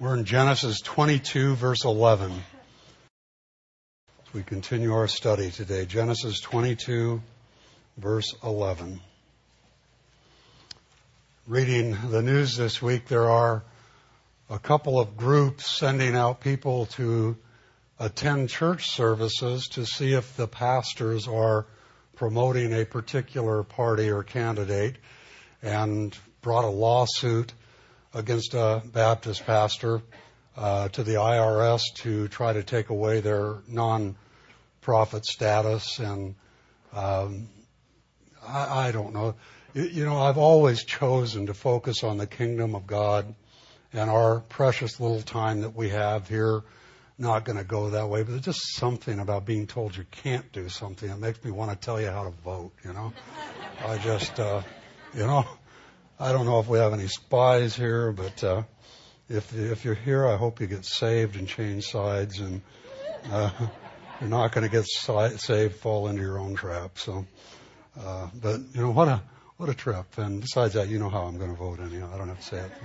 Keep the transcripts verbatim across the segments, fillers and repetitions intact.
We're in Genesis twenty-two, verse eleven. As we continue our study today, Genesis twenty-two, verse eleven. Reading the news this week, there are a couple of groups sending out people to attend church services to see if the pastors are promoting a particular party or candidate, and brought a lawsuit against a Baptist pastor uh, to the I R S to try to take away their non-profit status. And um, I, I don't know. You, you know, I've always chosen to focus on the kingdom of God and our precious little time that we have here. Not going to go that way, but there's just something about being told you can't do something that makes me want to tell you how to vote, you know. I just, uh, you know, I don't know if we have any spies here, but uh, if if you're here, I hope you get saved and change sides, and uh, you're not going to get si- saved, fall into your own trap. So, uh, but you know what a what a trip. And besides that, you know how I'm going to vote anyhow. I don't have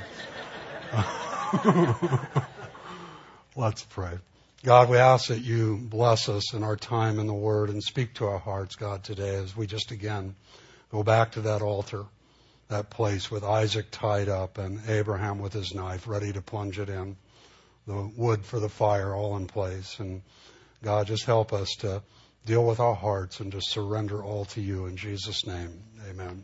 to say it. Let's pray. God, we ask that you bless us in our time in the Word and speak to our hearts, God, today as we just again go back to that altar, that place with Isaac tied up and Abraham with his knife ready to plunge it in, the wood for the fire all in place. And God, just help us to deal with our hearts and to surrender all to you in Jesus' name. Amen.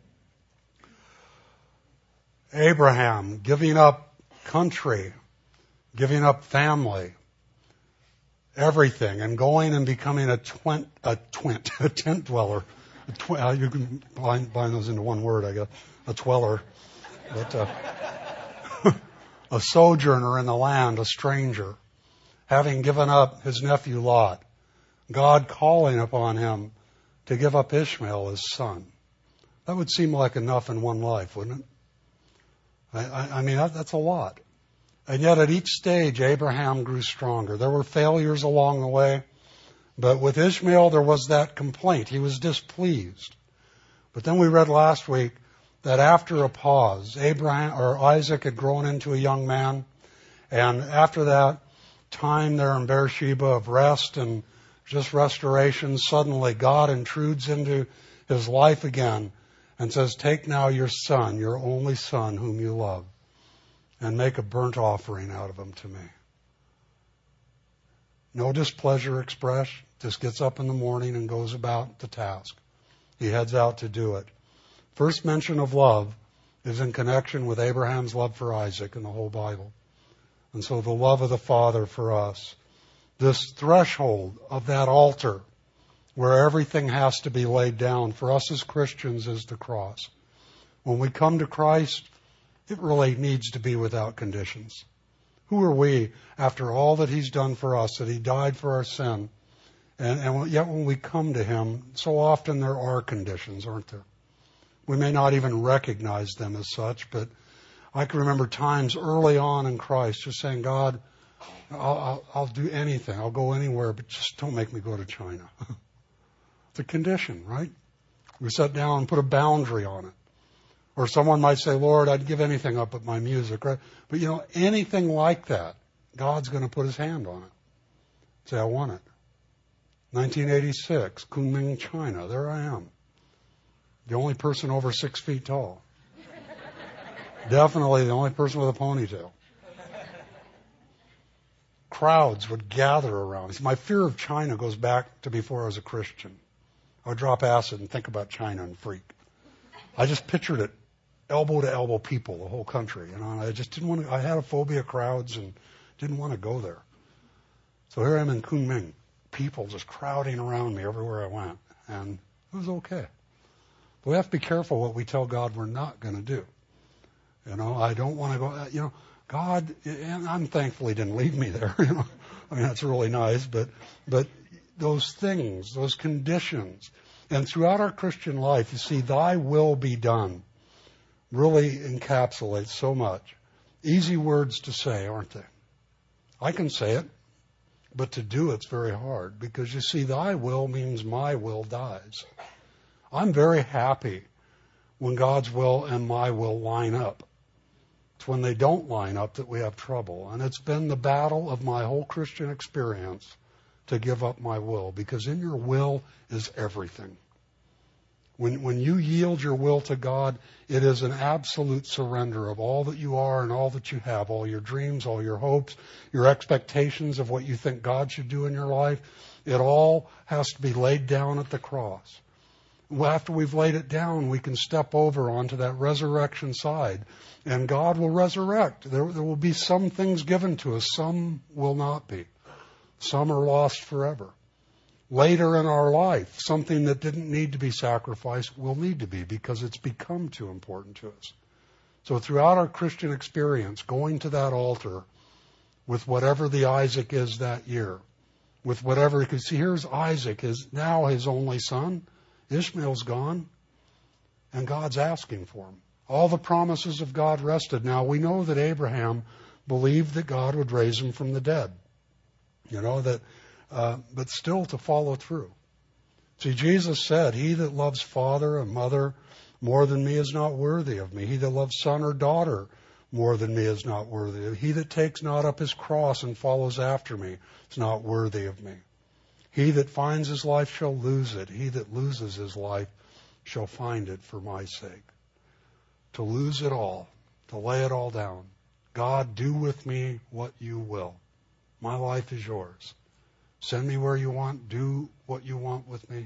Abraham giving up country, giving up family, everything, and going and becoming a twint, a twint, a tent dweller. A tw- uh, you can bind, bind those into one word, I guess, a dweller. But uh, a sojourner in the land, a stranger, having given up his nephew Lot, God calling upon him to give up Ishmael, his son. That would seem like enough in one life, wouldn't it? I, I, I mean, that, that's a lot. And yet at each stage, Abraham grew stronger. There were failures along the way, but with Ishmael, there was that complaint. He was displeased. But then we read last week that after a pause, Abraham or Isaac had grown into a young man, and after that time there in Beersheba of rest and just restoration, suddenly God intrudes into his life again and says, "Take now your son, your only son whom you love, and make a burnt offering out of him to me." No displeasure expressed, just gets up in the morning and goes about the task. He heads out to do it. First mention of love is in connection with Abraham's love for Isaac in the whole Bible. And so the love of the Father for us, this threshold of that altar where everything has to be laid down for us as Christians is the cross. When we come to Christ, it really needs to be without conditions. Who are we after all that he's done for us, that he died for our sin? And, and yet when we come to him, so often there are conditions, aren't there? We may not even recognize them as such, but I can remember times early on in Christ just saying, "God, I'll, I'll, I'll do anything. I'll go anywhere, but just don't make me go to China." It's a condition, right? We sit down and put a boundary on it. Or someone might say, "Lord, I'd give anything up but my music." Right? But, you know, anything like that, God's going to put his hand on it. Say, "I want it." nineteen eighty-six, Kunming, China. There I am. The only person over six feet tall. Definitely the only person with a ponytail. Crowds would gather around. My fear of China goes back to before I was a Christian. I would drop acid and think about China and freak. I just pictured it. Elbow to elbow people, the whole country. You know, and I just didn't want to, I had a phobia of crowds and didn't want to go there. So here I am in Kunming, people just crowding around me everywhere I went. And it was okay. But we have to be careful what we tell God we're not going to do. You know, I don't want to go, you know, God, and I'm thankful he didn't leave me there. You know, I mean, that's really nice, but, but those things, those conditions, and throughout our Christian life, you see, thy will be done really encapsulates so much. Easy words to say, aren't they? I can say it, but to do it's very hard because you see, thy will means my will dies. I'm very happy when God's will and my will line up It's when they don't line up that we have trouble. And it's been the battle of my whole Christian experience to give up my will, because in your will is everything. When, when you yield your will to God, it is an absolute surrender of all that you are and all that you have, all your dreams, all your hopes, your expectations of what you think God should do in your life. It all has to be laid down at the cross. Well, after we've laid it down, we can step over onto that resurrection side, and God will resurrect. There, there will be some things given to us, some will not be. Some are lost forever. Later in our life, something that didn't need to be sacrificed will need to be, because it's become too important to us. So throughout our Christian experience, going to that altar with whatever the Isaac is that year, with whatever, because see, here's Isaac, his, now his only son. Ishmael's gone, and God's asking for him. All the promises of God rested. Now, we know that Abraham believed that God would raise him from the dead. You know, that, uh, but still to follow through. See, Jesus said, he that loves father and mother more than me is not worthy of me. He that loves son or daughter more than me is not worthy of me. He that takes not up his cross and follows after me is not worthy of me. He that finds his life shall lose it. He that loses his life shall find it for my sake. To lose it all, to lay it all down. God, do with me what you will. My life is yours. Send me where you want. Do what you want with me.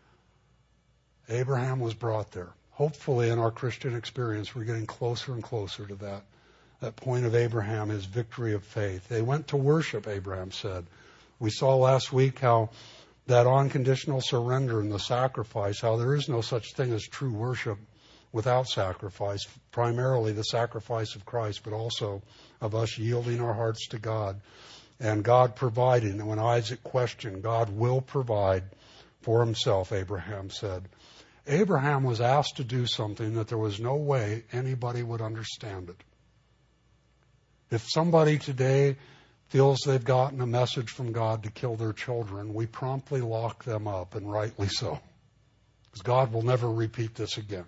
Abraham was brought there. Hopefully in our Christian experience, we're getting closer and closer to that. That point of Abraham, his victory of faith. They went to worship, Abraham said. We saw last week how that unconditional surrender and the sacrifice, how there is no such thing as true worship without sacrifice, primarily the sacrifice of Christ, but also of us yielding our hearts to God. And God providing. And when Isaac questioned, God will provide for himself, Abraham said. Abraham was asked to do something that there was no way anybody would understand it. If somebody today feels they've gotten a message from God to kill their children, we promptly lock them up, and rightly so. Because God will never repeat this again.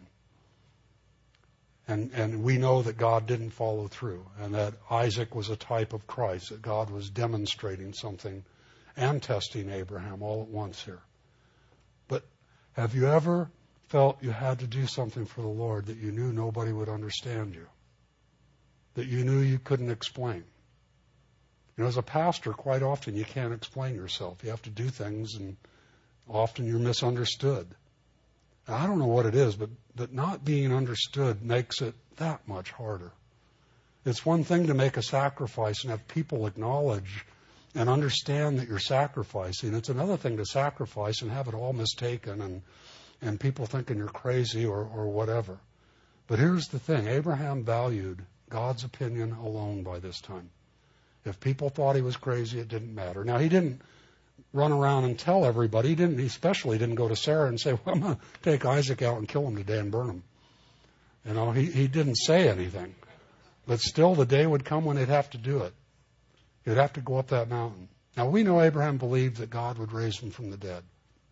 And, and we know that God didn't follow through, and that Isaac was a type of Christ, that God was demonstrating something and testing Abraham all at once here. But have you ever felt you had to do something for the Lord that you knew nobody would understand you? That you knew you couldn't explain? You know, as a pastor, quite often you can't explain yourself. You have to do things, and often you're misunderstood. And I don't know what it is, but, but not being understood makes it that much harder. It's one thing to make a sacrifice and have people acknowledge and understand that you're sacrificing. It's another thing to sacrifice and have it all mistaken and, and people thinking you're crazy or, or whatever. But here's the thing. Abraham valued God's opinion alone by this time. If people thought he was crazy, it didn't matter. Now, he didn't run around and tell everybody. He didn't. He especially didn't go to Sarah and say, well, I'm going to take Isaac out and kill him today and burn him. You know, he, he didn't say anything. But still, the day would come when he'd have to do it. He'd have to go up that mountain. Now, we know Abraham believed that God would raise him from the dead.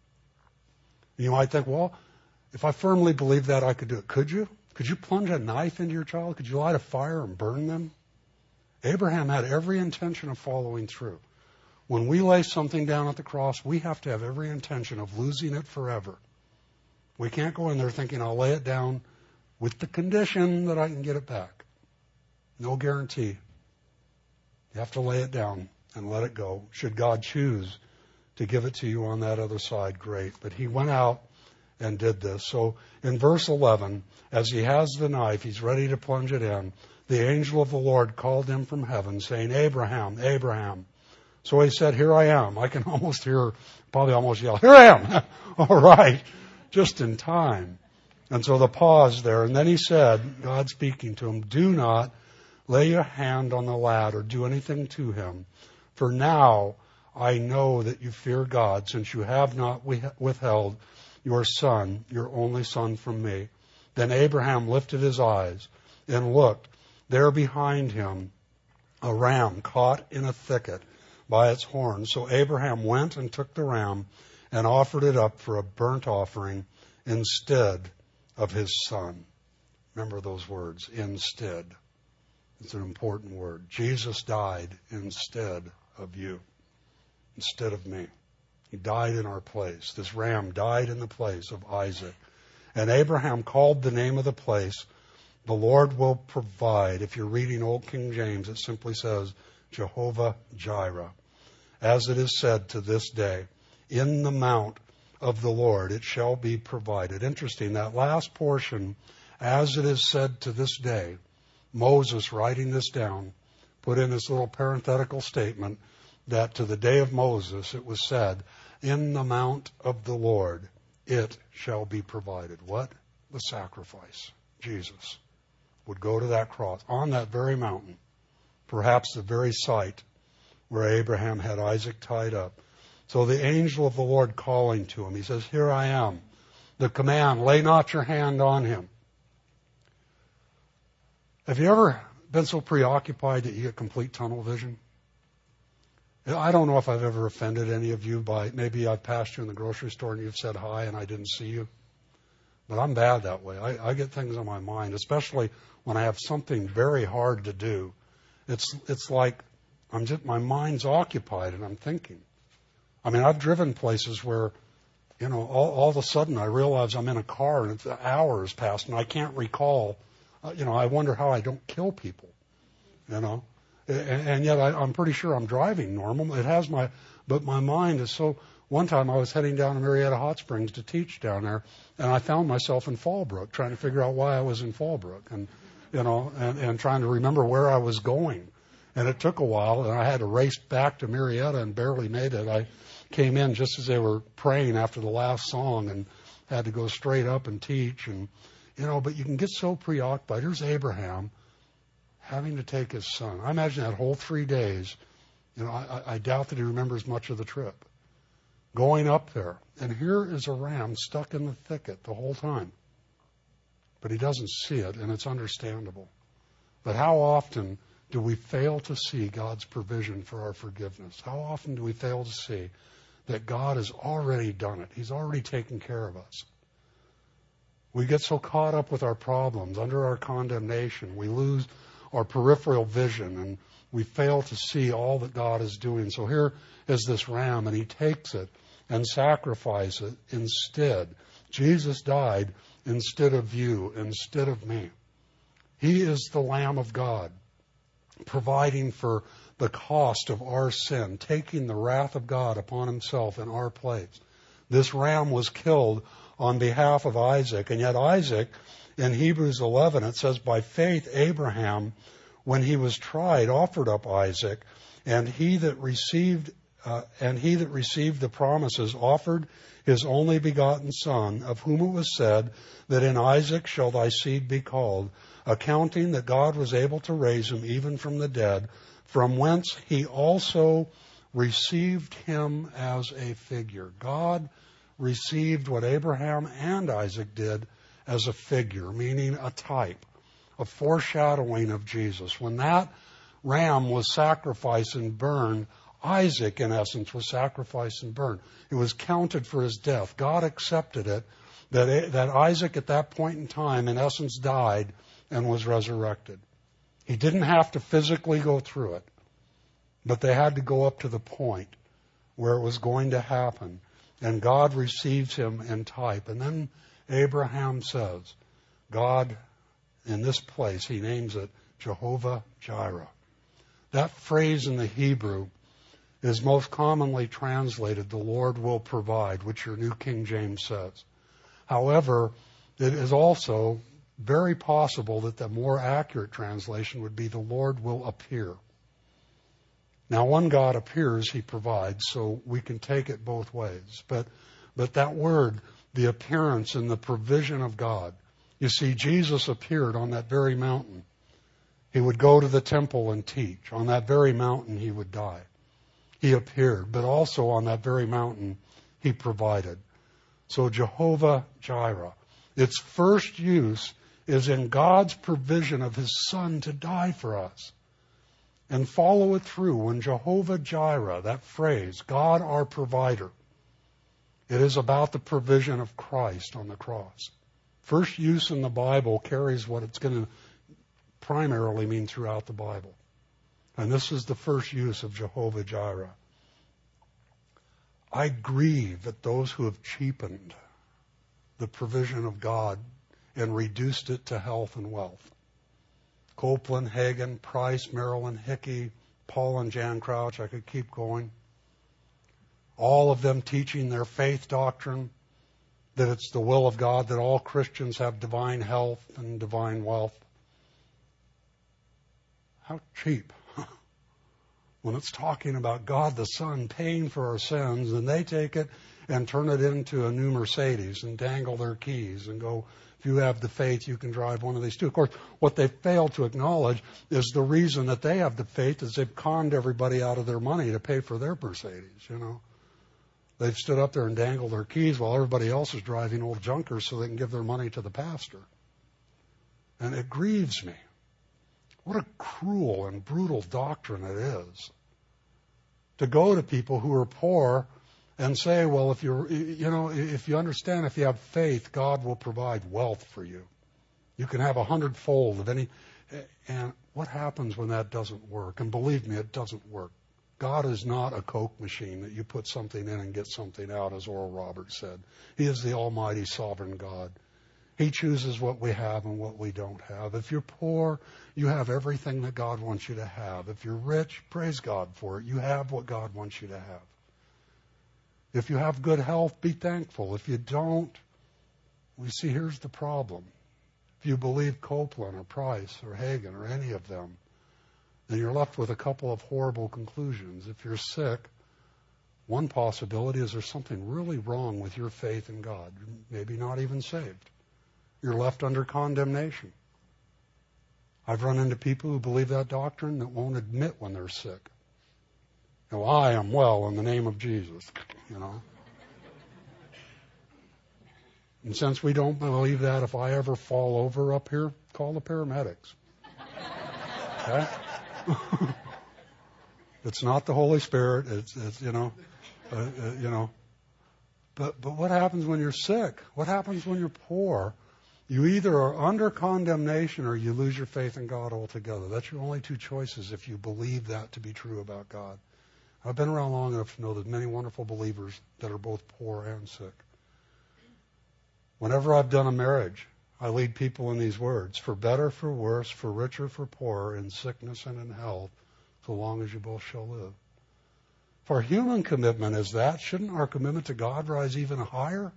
You might think, well, if I firmly believed that, I could do it. Could you? Could you plunge a knife into your child? Could you light a fire and burn them? Abraham had every intention of following through. When we lay something down at the cross, we have to have every intention of losing it forever. We can't go in there thinking, I'll lay it down with the condition that I can get it back. No guarantee. You have to lay it down and let it go. Should God choose to give it to you on that other side, great. But he went out and did this. So in verse eleven, as he has the knife, he's ready to plunge it in. The angel of the Lord called him from heaven, saying, Abraham, Abraham. So he said, here I am. I can almost hear, probably almost yell, here I am. All right. Just in time. And so the pause there. And then he said, God speaking to him, do not lay your hand on the lad or do anything to him. For now I know that you fear God, since you have not withheld your son, your only son, from me. Then Abraham lifted his eyes and looked. There behind him, a ram caught in a thicket by its horns. So Abraham went and took the ram and offered it up for a burnt offering instead of his son. Remember those words, instead. It's an important word. Jesus died instead of you, instead of me. He died in our place. This ram died in the place of Isaac. And Abraham called the name of the place, the Lord will provide. If you're reading Old King James, it simply says, Jehovah Jireh. As it is said to this day, in the mount of the Lord it shall be provided. Interesting, that last portion, as it is said to this day, Moses writing this down, put in this little parenthetical statement that to the day of Moses it was said, in the mount of the Lord it shall be provided. What? The sacrifice. Jesus would go to that cross on that very mountain, perhaps the very site where Abraham had Isaac tied up. So the angel of the Lord calling to him, he says, here I am. The command, lay not your hand on him. Have you ever been so preoccupied that you get complete tunnel vision? I don't know if I've ever offended any of you by, maybe I've passed you in the grocery store and you've said hi and I didn't see you. But I'm bad that way. I, I get things on my mind, especially when I have something very hard to do. It's it's like I'm just, my mind's occupied and I'm thinking. I mean, I've driven places where, you know, all, all of a sudden I realize I'm in a car and it's hours past and I can't recall. Uh, you know, I wonder how I don't kill people, you know. And, and yet I, I'm pretty sure I'm driving normal. It has my, but my mind is so. One time I was heading down to Marietta Hot Springs to teach down there, and I found myself in Fallbrook trying to figure out why I was in Fallbrook, and you know, and, and trying to remember where I was going. And it took a while, and I had to race back to Marietta and barely made it. I came in just as they were praying after the last song, and had to go straight up and teach. And you know, but you can get so preoccupied. Here's Abraham having to take his son. I imagine that whole three days, you know, I, I doubt that he remembers much of the trip. Going up there, and here is a ram stuck in the thicket the whole time. But he doesn't see it, and it's understandable. But how often do we fail to see God's provision for our forgiveness? How often do we fail to see that God has already done it? He's already taken care of us. We get so caught up with our problems, under our condemnation, we lose our peripheral vision, and we fail to see all that God is doing. So here is this ram, and he takes it and sacrifices it instead. Jesus died instead of you, instead of me. He is the Lamb of God, providing for the cost of our sin, taking the wrath of God upon himself in our place. This ram was killed on behalf of Isaac, and yet Isaac, in Hebrews eleven, it says, by faith Abraham, when he was tried, offered up Isaac, and he that received uh, and he that received the promises offered his only begotten son, of whom it was said that in Isaac shall thy seed be called, accounting that God was able to raise him even from the dead, from whence he also received him as a figure. God received what Abraham and Isaac did as a figure, meaning a type, a foreshadowing of Jesus. When that ram was sacrificed and burned, Isaac, in essence, was sacrificed and burned. It was counted for his death. God accepted it, that, that Isaac at that point in time, in essence, died and was resurrected. He didn't have to physically go through it, but they had to go up to the point where it was going to happen. And God receives him in type. And then Abraham says, God, in this place, he names it Jehovah Jireh. That phrase in the Hebrew is most commonly translated, the Lord will provide, which your New King James says. However, it is also very possible that the more accurate translation would be the Lord will appear. Now, when God appears, he provides, so we can take it both ways. But, but that word, the appearance and the provision of God, you see, Jesus appeared on that very mountain. He would go to the temple and teach. On that very mountain, he would die. He appeared, but also on that very mountain, he provided. So Jehovah Jireh, its first use is in God's provision of his Son to die for us. And follow it through when Jehovah Jireh, that phrase, God our provider, it is about the provision of Christ on the cross. First use in the Bible carries what it's going to primarily mean throughout the Bible. And this is the first use of Jehovah Jireh. I grieve at those who have cheapened the provision of God and reduced it to health and wealth. Copeland, Hagen, Price, Marilyn Hickey, Paul and Jan Crouch, I could keep going. All of them teaching their faith doctrine, that it's the will of God that all Christians have divine health and divine wealth. How cheap. When it's talking about God the Son paying for our sins, and they take it and turn it into a new Mercedes and dangle their keys and go, if you have the faith, you can drive one of these too. Of course, what they fail to acknowledge is the reason that they have the faith is they've conned everybody out of their money to pay for their Mercedes, you know. They've stood up there and dangled their keys while everybody else is driving old junkers so they can give their money to the pastor. And it grieves me. What a cruel and brutal doctrine it is to go to people who are poor and say, well, if you're, you know, if you understand, if you have faith, God will provide wealth for you. You can have a hundredfold of any. And what happens when that doesn't work? And believe me, it doesn't work. God is not a Coke machine that you put something in and get something out, as Oral Roberts said. He is the almighty sovereign God. He chooses what we have and what we don't have. If you're poor, you have everything that God wants you to have. If you're rich, praise God for it. You have what God wants you to have. If you have good health, be thankful. If you don't, we see here's the problem. If you believe Copeland or Price or Hagen or any of them, then you're left with a couple of horrible conclusions. If you're sick, one possibility is there's something really wrong with your faith in God. Maybe not even saved. You're left under condemnation. I've run into people who believe that doctrine that won't admit when they're sick. Now, I am well in the name of Jesus, you know. And since we don't believe that, if I ever fall over up here, call the paramedics. Okay? It's not the Holy Spirit. It's, it's you know, uh, uh, you know. But but what happens when you're sick? What happens when you're poor? You either are under condemnation or you lose your faith in God altogether. That's your only two choices if you believe that to be true about God. I've been around long enough to know that many wonderful believers that are both poor and sick. Whenever I've done a marriage, I lead people in these words: for better, for worse, for richer, for poorer, in sickness and in health, so long as you both shall live. If our human commitment is that, shouldn't our commitment to God rise even higher?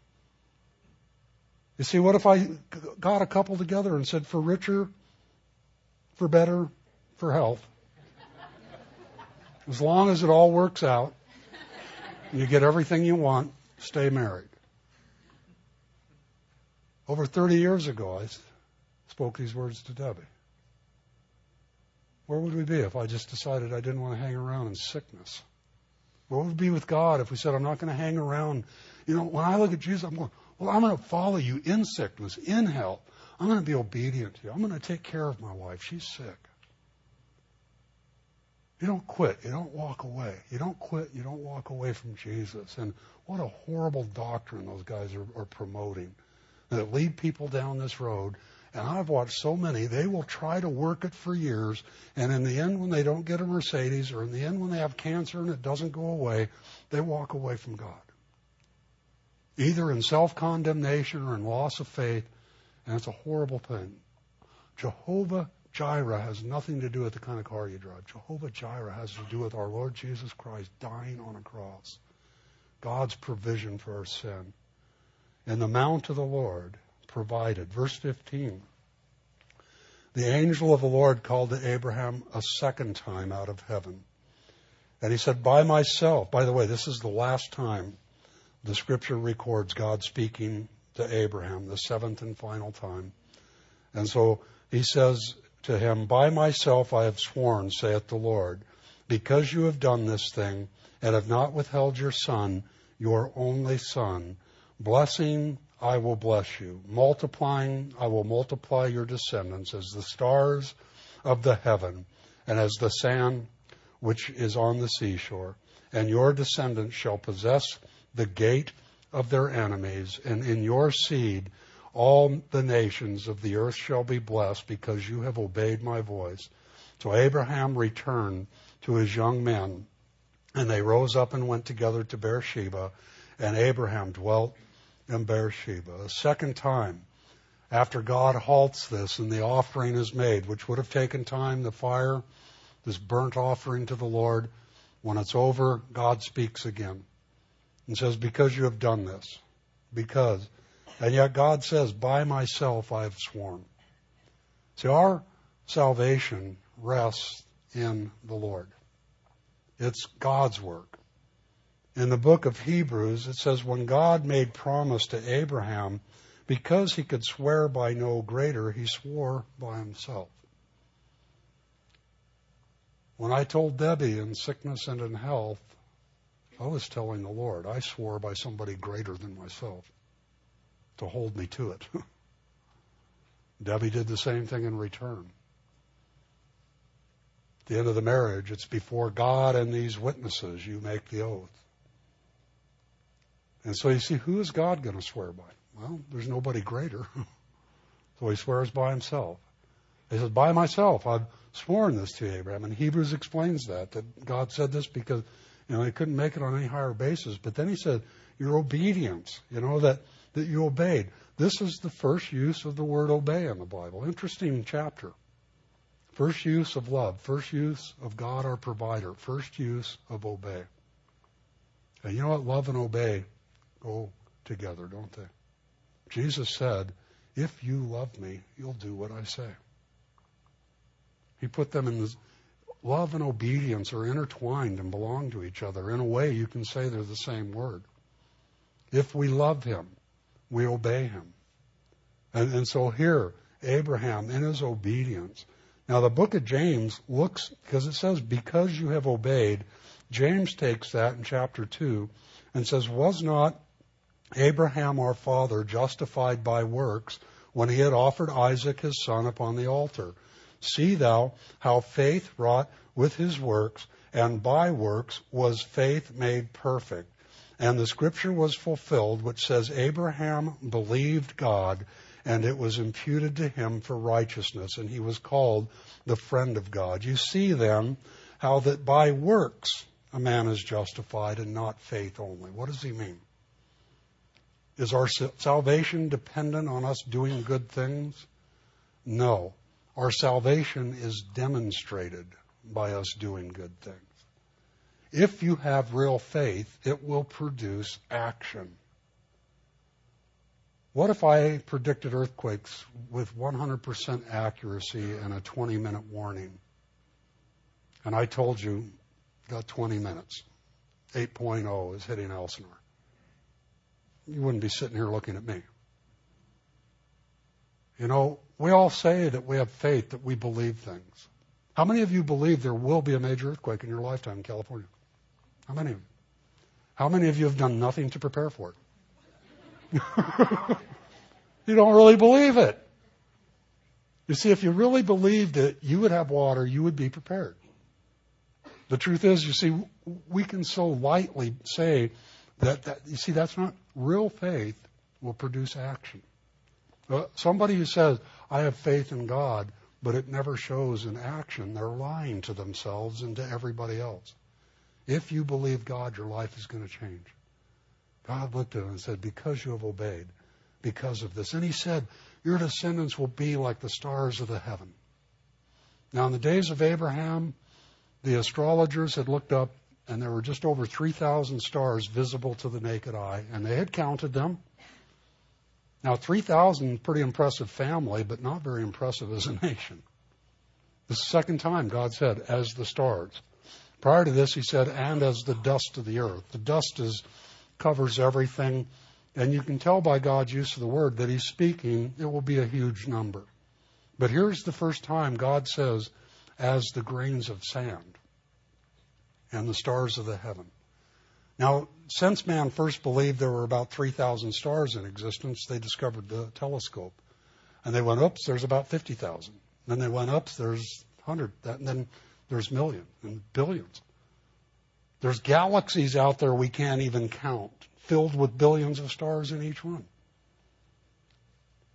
You see, what if I got a couple together and said, for richer, for better, for health, as long as it all works out and you get everything you want, stay married. Over thirty years ago, I spoke these words to Debbie. Where would we be if I just decided I didn't want to hang around in sickness? Where would we be with God if we said, I'm not going to hang around? You know, when I look at Jesus, I'm going, well, I'm going to follow you in sickness, in health. I'm going to be obedient to you. I'm going to take care of my wife. She's sick. You don't quit. You don't walk away. You don't quit. You don't walk away from Jesus. And what a horrible doctrine those guys are, are promoting that lead people down this road. And I've watched so many, they will try to work it for years. And in the end, when they don't get a Mercedes, or in the end, when they have cancer and it doesn't go away, they walk away from God. Either in self-condemnation or in loss of faith. And it's a horrible thing. Jehovah Jireh has nothing to do with the kind of car you drive. Jehovah Jireh has to do with our Lord Jesus Christ dying on a cross. God's provision for our sin. And the mount of the Lord provided. Verse fifteen. The angel of the Lord called to Abraham a second time out of heaven. And he said, by myself. By the way, this is the last time the scripture records God speaking to Abraham, the seventh and final time. And so he says to him, by myself I have sworn, saith the Lord, because you have done this thing and have not withheld your son, your only son, blessing I will bless you. Multiplying I will multiply your descendants as the stars of the heaven and as the sand which is on the seashore. And your descendants shall possess the gate of their enemies, and in your seed all the nations of the earth shall be blessed because you have obeyed my voice. So Abraham returned to his young men, and they rose up and went together to Beersheba, and Abraham dwelt in Beersheba. A second time, after God halts this and the offering is made, which would have taken time, the fire, this burnt offering to the Lord, when it's over, God speaks again and says, because you have done this, because. And yet God says, by myself I have sworn. See, our salvation rests in the Lord. It's God's work. In the book of Hebrews, it says, when God made promise to Abraham, because he could swear by no greater, he swore by himself. When I told Debbie in sickness and in health, I was telling the Lord, I swore by somebody greater than myself to hold me to it. Debbie did the same thing in return. At the end of the marriage, it's before God and these witnesses you make the oath. And so you see, who is God going to swear by? Well, there's nobody greater. So he swears by himself. He says, by myself, I've sworn this to Abraham. And Hebrews explains that, that God said this because, you know, he couldn't make it on any higher basis. But then he said, your obedience, you know, that, that you obeyed. This is the first use of the word obey in the Bible. Interesting chapter. First use of love. First use of God our provider. First use of obey. And you know what? Love and obey go together, don't they? Jesus said, if you love me, you'll do what I say. He put them in this. Love and obedience are intertwined and belong to each other. In a way, you can say they're the same word. If we love him, we obey him. And, and so here, Abraham, in his obedience. Now, the book of James looks, because it says, because you have obeyed, James takes that in chapter two and says, was not Abraham our father justified by works when he had offered Isaac his son upon the altar? See thou how faith wrought with his works, and by works was faith made perfect. And the scripture was fulfilled, which says, Abraham believed God, and it was imputed to him for righteousness, and he was called the friend of God. You see then how that by works a man is justified and not faith only. What does he mean? Is our salvation dependent on us doing good things? No. Our salvation is demonstrated by us doing good things. If you have real faith, it will produce action. What if I predicted earthquakes with one hundred percent accuracy and a twenty-minute warning? And I told you, got twenty minutes. eight point oh is hitting Elsinore. You wouldn't be sitting here looking at me. You know, we all say that we have faith, that we believe things. How many of you believe there will be a major earthquake in your lifetime in California? How many of you? How many of you have done nothing to prepare for it? You don't really believe it. You see, if you really believed it, you would have water, you would be prepared. The truth is, you see, we can so lightly say that, that you see, that's not real faith will produce action. Uh, somebody who says, I have faith in God, but it never shows in action, they're lying to themselves and to everybody else. If you believe God, your life is going to change. God looked at him and said, because you have obeyed, because of this. And he said, your descendants will be like the stars of the heaven. Now, in the days of Abraham, the astrologers had looked up, and there were just over three thousand stars visible to the naked eye, and they had counted them. Now, three thousand, pretty impressive family, but not very impressive as a nation. This is the second time God said, as the stars. Prior to this, he said, and as the dust of the earth. The dust is covers everything, and you can tell by God's use of the word that he's speaking, it will be a huge number. But here's the first time God says, as the grains of sand and the stars of the heaven. Now, since man first believed there were about three thousand stars in existence, they discovered the telescope. And they went, oops, there's about fifty thousand. Then they went, oops, there's one hundred. And then there's millions and billions. There's galaxies out there we can't even count, filled with billions of stars in each one.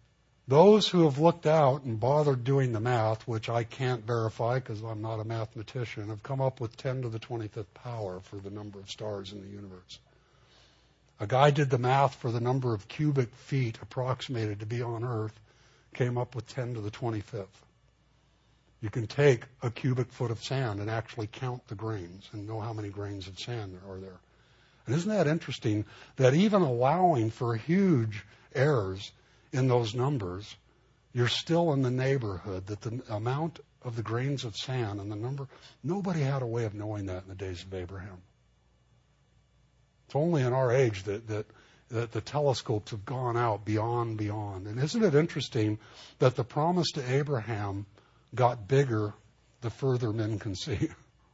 Those who have looked out and bothered doing the math, which I can't verify because I'm not a mathematician, have come up with ten to the twenty-fifth power for the number of stars in the universe. A guy did the math for the number of cubic feet approximated to be on Earth, came up with ten to the twenty-fifth. You can take a cubic foot of sand and actually count the grains and know how many grains of sand there are there. And isn't that interesting that even allowing for huge errors in those numbers, you're still in the neighborhood that the amount of the grains of sand and the number, nobody had a way of knowing that in the days of Abraham. It's only in our age that, that, that the telescopes have gone out beyond, beyond. And isn't it interesting that the promise to Abraham got bigger the further men can see?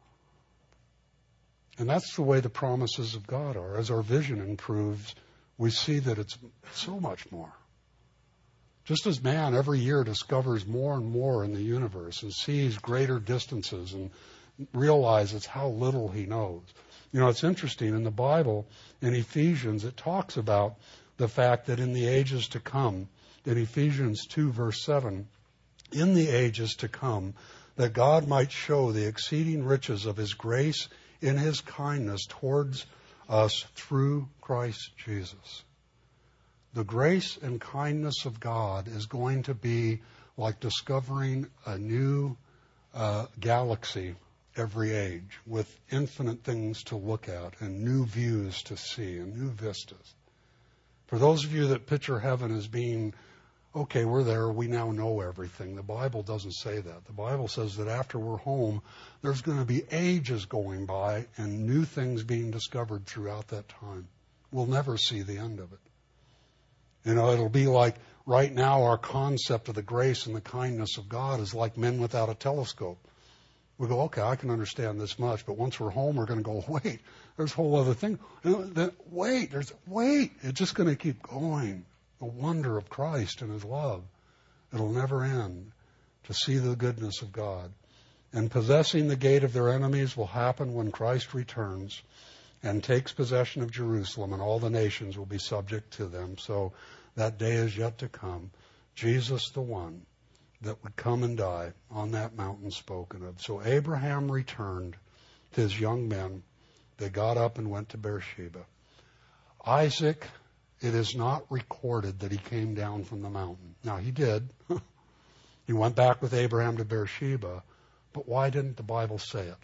And that's the way the promises of God are. As our vision improves, we see that it's so much more. Just as man every year discovers more and more in the universe and sees greater distances and realizes how little he knows. You know, it's interesting. In the Bible, in Ephesians, it talks about the fact that in the ages to come, in Ephesians two, verse seven, in the ages to come, that God might show the exceeding riches of his grace in his kindness towards us through Christ Jesus. The grace and kindness of God is going to be like discovering a new uh, galaxy every age with infinite things to look at and new views to see and new vistas. For those of you that picture heaven as being, okay, we're there, we now know everything, the Bible doesn't say that. The Bible says that after we're home, there's going to be ages going by and new things being discovered throughout that time. We'll never see the end of it. You know, it'll be like right now our concept of the grace and the kindness of God is like men without a telescope. We go, okay, I can understand this much, but once we're home, we're going to go, wait, there's a whole other thing. Wait, there's, wait, it's just going to keep going. The wonder of Christ and his love. It'll never end to see the goodness of God. And possessing the gate of their enemies will happen when Christ returns and takes possession of Jerusalem, and all the nations will be subject to them. So that day is yet to come. Jesus, the one that would come and die on that mountain spoken of. So Abraham returned to his young men. They got up and went to Beersheba. Isaac, it is not recorded that he came down from the mountain. Now, he did. He went back with Abraham to Beersheba. But why didn't the Bible say it?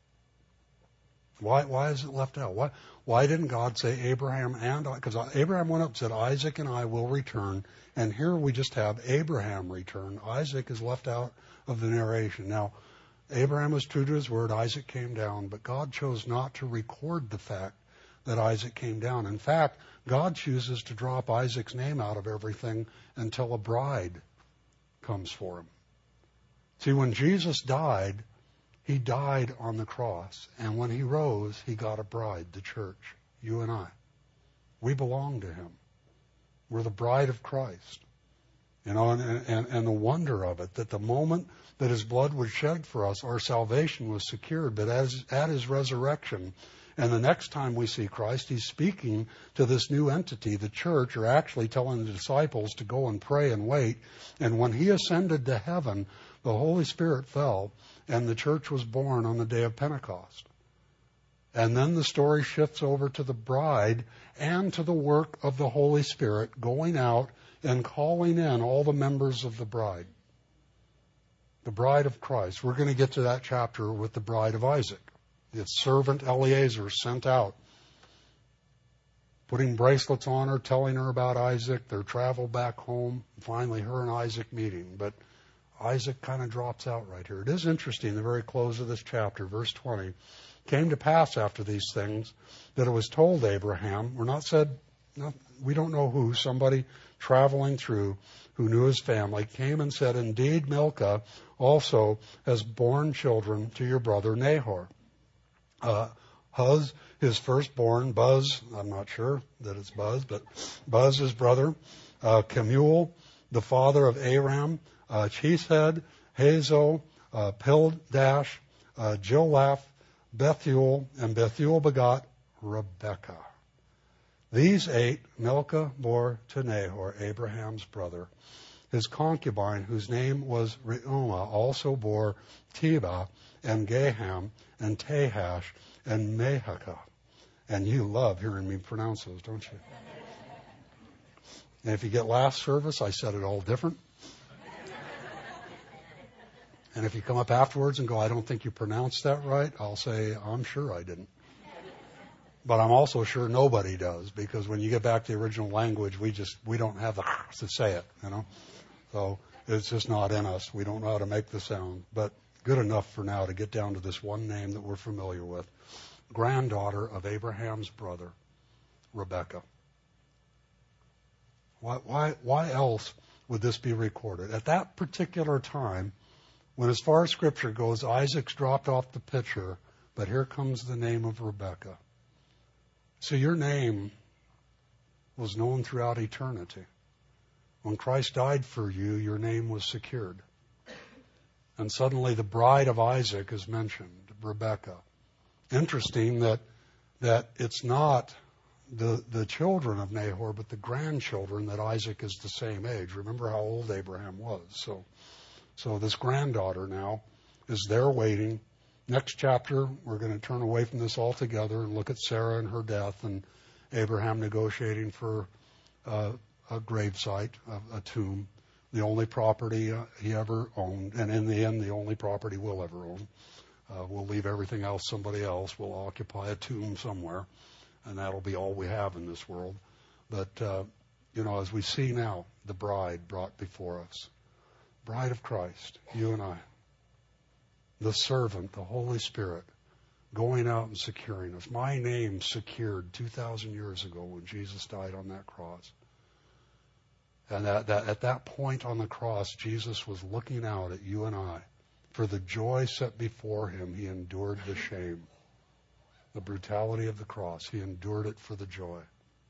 Why, why is it left out? Why, why didn't God say Abraham and I? Because Abraham went up and said, Isaac and I will return. And here we just have Abraham return. Isaac is left out of the narration. Now, Abraham was true to his word. Isaac came down. But God chose not to record the fact that Isaac came down. In fact, God chooses to drop Isaac's name out of everything until a bride comes for him. See, when Jesus died, he died on the cross. And when he rose, he got a bride, the church, you and I. We belong to him. We're the bride of Christ. You know, and, and, and the wonder of it, that the moment that his blood was shed for us, our salvation was secured. But as at his resurrection, and the next time we see Christ, he's speaking to this new entity, the church, or actually telling the disciples to go and pray and wait. And when he ascended to heaven, the Holy Spirit fell, and the church was born on the day of Pentecost. And then the story shifts over to the bride and to the work of the Holy Spirit going out and calling in all the members of the bride. The bride of Christ. We're going to get to that chapter with the bride of Isaac. Its servant Eliezer sent out, putting bracelets on her, telling her about Isaac, their travel back home, finally her and Isaac meeting. But Isaac kind of drops out right here. It is interesting, the very close of this chapter, verse twenty, came to pass after these things that it was told Abraham, we're not said, not, we don't know who, somebody traveling through who knew his family, came and said, indeed, Milcah also has borne children to your brother Nahor. Uh, Huz, his firstborn, Buz, I'm not sure that it's Buz, but Buz, his brother, uh, Kemuel, the father of Aram, uh, Chesed, Hazo, uh, Pildash, uh, Jilaph, Bethuel, and Bethuel begot Rebekah. These eight Milcah bore to Nahor, Abraham's brother. His concubine, whose name was Reumah, also bore Tebah and Gaham and Tahash and Mahakah. And you love hearing me pronounce those, don't you? And if you get last service, I said it all different. And if you come up afterwards and go, I don't think you pronounced that right, I'll say, I'm sure I didn't. But I'm also sure nobody does, because when you get back to the original language, we just, we don't have the to say it, you know. So it's just not in us. We don't know how to make the sound. But good enough for now to get down to this one name that we're familiar with. Granddaughter of Abraham's brother, Rebekah. Why, why, why else would this be recorded? At that particular time, when as far as Scripture goes, Isaac's dropped off the picture, but here comes the name of Rebekah. So your name was known throughout eternity. When Christ died for you, your name was secured. And suddenly the bride of Isaac is mentioned, Rebekah. Interesting that that it's not the the children of Nahor, but the grandchildren that Isaac is the same age. Remember how old Abraham was. So So this granddaughter now is there waiting. Next chapter, we're going to turn away from this altogether and look at Sarah and her death and Abraham negotiating for uh, a gravesite, a, a tomb, the only property uh, he ever owned, and in the end, the only property we'll ever own. Uh, we'll leave everything else somebody else. We'll occupy a tomb somewhere, and that'll be all we have in this world. But, uh, you know, as we see now, the bride brought before us. Bride of Christ, you and I. The servant, the Holy Spirit, going out and securing us. My name secured two thousand years ago when Jesus died on that cross. And that, that, at that point on the cross, Jesus was looking out at you and I. For the joy set before him, he endured the shame. The brutality of the cross, he endured it for the joy.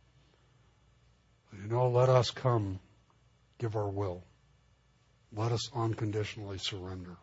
You know, let us come, give our will. Let us unconditionally surrender.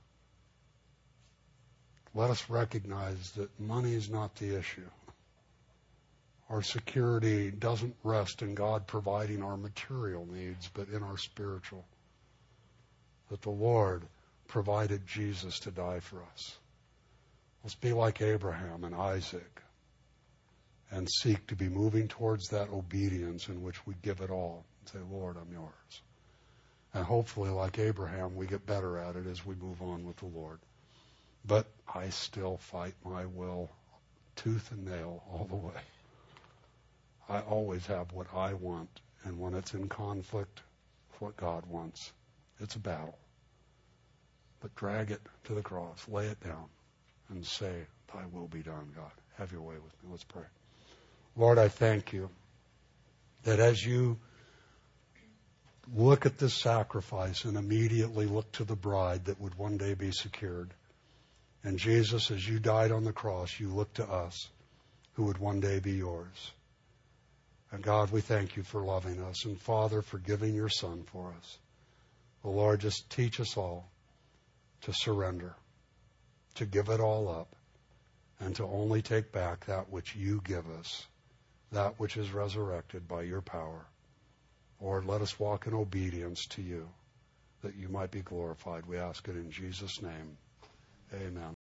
Let us recognize that money is not the issue. Our security doesn't rest in God providing our material needs, but in our spiritual. That the Lord provided Jesus to die for us. Let's be like Abraham and Isaac and seek to be moving towards that obedience in which we give it all. Say, Lord, I'm yours. And hopefully, like Abraham, we get better at it as we move on with the Lord. But I still fight my will tooth and nail all the way. I always have what I want, and when it's in conflict with what God wants, it's a battle. But drag it to the cross, lay it down, and say, thy will be done, God. Have your way with me. Let's pray. Lord, I thank you that as you look at this sacrifice and immediately look to the bride that would one day be secured. And Jesus, as you died on the cross, you look to us who would one day be yours. And God, we thank you for loving us. And Father, for giving your Son for us. Well, Lord, just teach us all to surrender, to give it all up, and to only take back that which you give us, that which is resurrected by your power. Lord, let us walk in obedience to you, that you might be glorified. We ask it in Jesus' name. Amen.